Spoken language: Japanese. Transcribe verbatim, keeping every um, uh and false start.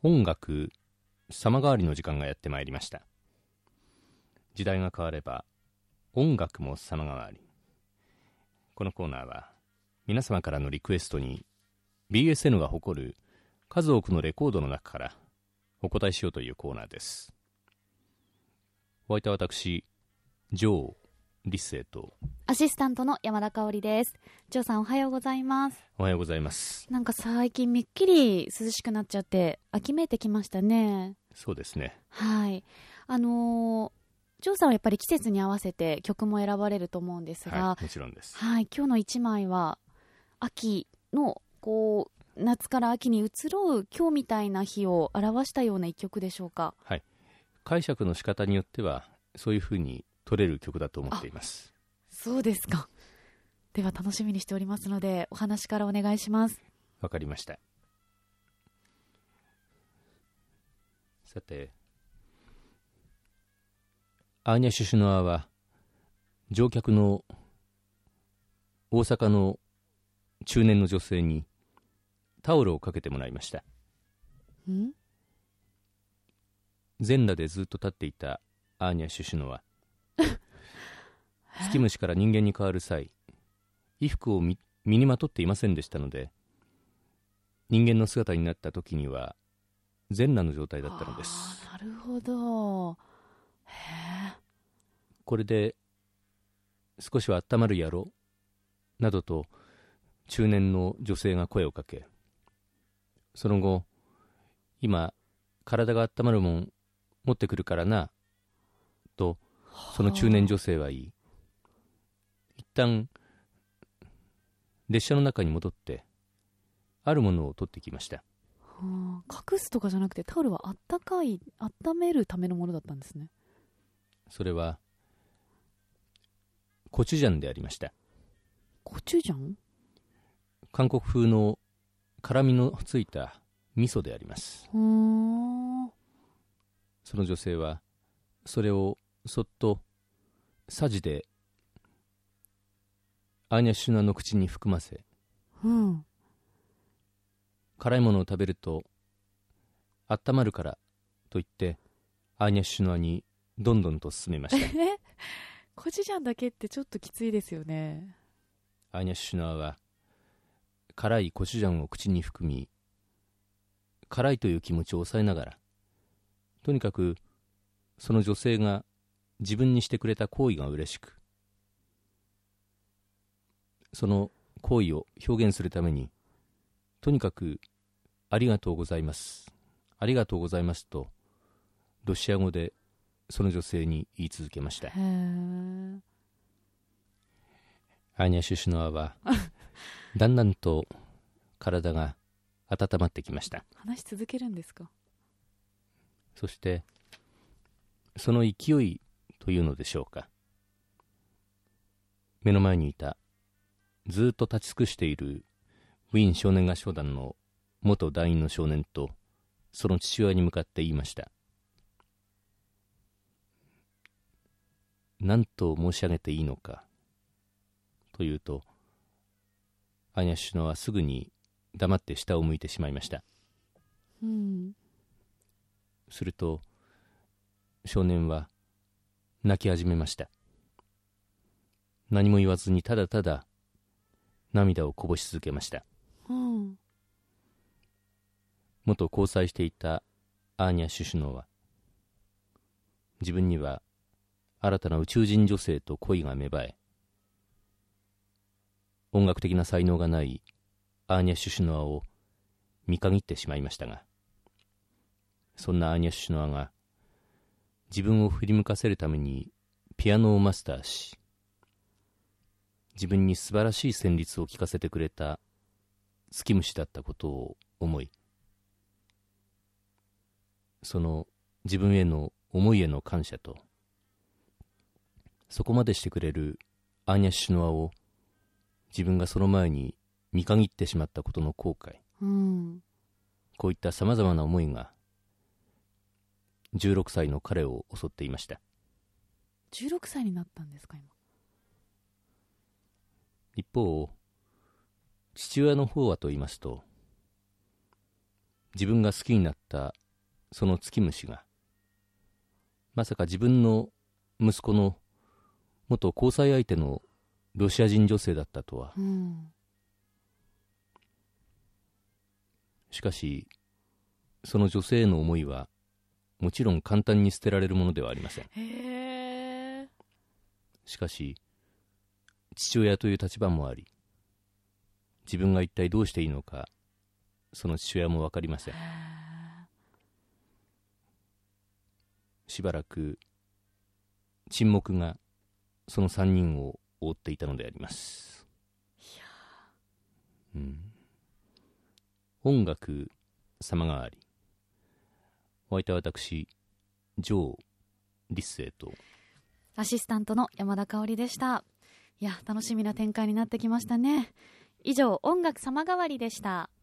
音楽様変わりの時間がやってまいりました。時代が変われば音楽も様変わり。このコーナーは皆様からのリクエストに ビーエスエヌ が誇る数多くのレコードの中からお答えしようというコーナーです。お相手は私、ジョー・リッセイとアシスタントの山田香織です。ジョーさん、おはようございます。 おはようございます。 なんか最近めっきり涼しくなっちゃって秋めいてきましたね。 そうですね。 はい。あのー、ジョーさんはやっぱり季節に合わせて曲も選ばれると思うんですが、 はい、もちろんです。 はい、今日の一枚は秋のこう夏から秋に移ろう今日みたいな日を表したような一曲でしょうか。 はい。解釈の仕方によってはそういうふうに取れる曲だと思っています。 そうですか。では楽しみにしておりますのでお話からお願いします。 わかりました。さて、アーニャ・シュシュノワは乗客の大阪の中年の女性にタオルをかけてもらいました。 ん全裸でずっと立っていたアーニャ・シュシュノワ月虫から人間に変わる際、衣服を 身, 身にまとっていませんでしたので、人間の姿になった時には全裸の状態だったのです。 なるほど。へえ。 これで少しは温まるやろなどと中年の女性が声をかけ、その後、今体が温まるもん持ってくるからなとその中年女性は言い、一旦列車の中に戻ってあるものを取ってきました。 はあ、隠すとかじゃなくてタオルはあったかい温めるためのものだったんですね。 それはコチュジャンでありました。 コチュジャン？ 韓国風の辛みのついた味噌であります。 はあ。 その女性はそれをそっとさじでアーニャ・シュナの口に含ませ、 うん、 辛いものを食べると温まるからと言ってアーニャ・シュナにどんどんと進めました。 えコチュジャンだけってちょっときついですよね。 アーニャ・シュナは辛いコチュジャンを口に含み、辛いという気持ちを抑えながら、とにかくその女性が自分にしてくれた行為が嬉しく、その行為を表現するためにとにかくありがとうございますありがとうございますとロシア語でその女性に言い続けました。 へー。 アーニャ・シュシュノワはだんだんと体が温まってきました。 話し続けるんですか？ そしてその勢いというのでしょうか、目の前にいたずっと立ち尽くしているウィーン少年合唱団の元団員の少年とその父親に向かって言いました。何と申し上げていいのかというと、アーニャ・シュノはすぐに黙って下を向いてしまいました。 うん、 すると少年は泣き始めました。何も言わずにただただ涙をこぼし続けました。 うん、 元交際していたアーニャ・シュシュノは自分には新たな宇宙人女性と恋が芽生え、音楽的な才能がないアーニャ・シュシュノワを見限ってしまいましたが、そんなアーニャ・シュシュノワが自分を振り向かせるためにピアノをマスターし、自分に素晴らしい旋律を聴かせてくれた月虫だったことを思い、その自分への思いへの感謝と、そこまでしてくれるアーニャ・シュノワを自分がその前に見限ってしまったことの後悔、 うん、 こういったさまざまな思いがじゅうろくさいの彼を襲っていました。 じゅうろくさいになったんですか今。一方、父親の方はと言いますと、 自分が好きになったその月虫がまさか自分の息子の元交際相手のロシア人女性だったとは、 うん、 しかしその女性への思いはもちろん簡単に捨てられるものではありません。 へー。 しかし父親という立場もあり、自分が一体どうしていいのかその父親も分かりません。しばらく沈黙がその三人を覆っていたのであります。 いや、 うん、音楽様変わり。お相手は私ジョー・リッセイとアシスタントの山田香織でした。いや、楽しみな展開になってきましたね。以上、音楽様変わりでした。